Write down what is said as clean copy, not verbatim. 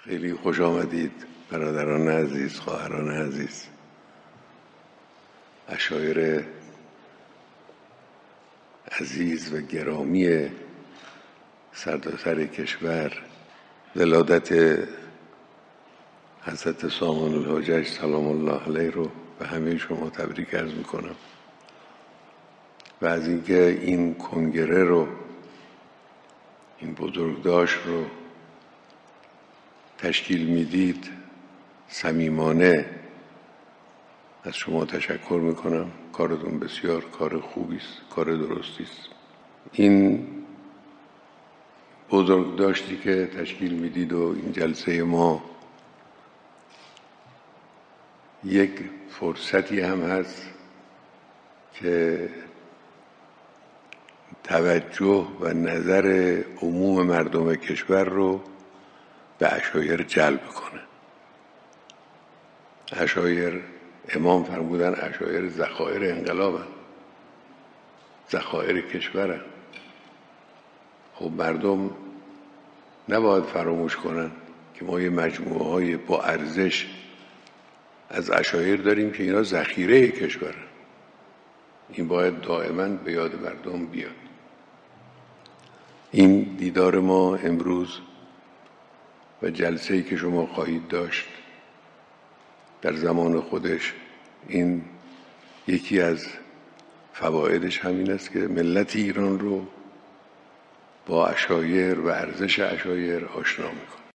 خیلی خوش آمدید برادران عزیز، خواهران عزیز. اشایر عزیز و گرامی سرتاسر کشور، ولادت حضرت سامان الحجج سلام الله علیه رو به همه شما تبریک عرض میکنم و از اینکه این کنگره رو، این بزرگداشت رو تشکیل میدید صمیمانه از شما تشکر میکنم. کارتون بسیار کار خوبی است، کار درستی است. این بزرگداشتی که تشکیل میدید و این جلسه ما یک فرصتی هم هست که توجه و نظر عموم مردم کشور رو به اشایر جلب کنه. اشایر، امام فرمودن اشایر ذخایر انقلابن، ذخایر کشورن. خب مردم نباید فراموش کنن که ما یه مجموعه های با ارزش از اشایر داریم که اینا ذخیره کشورن. این باید دائما به یاد مردم بیاد. این دیدار ما امروز و جلسه‌ای که شما خواهید داشت در زمان خودش، این یکی از فوایدش همین است که ملت ایران رو با اشایر و ارزش اشایر آشنا میکنه.